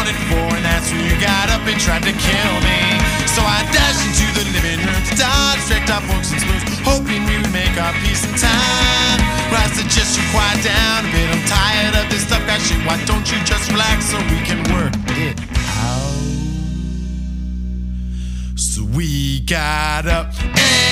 wanted for, and that's when you got up and tried to kill me. So I dashed into the living room to dodge, direct off forks and spoons, hoping we would make our peace in time. But I suggest you quiet down a bit, I'm tired of this stuff, got shit. Why don't you just relax so we can work it out? So we got up and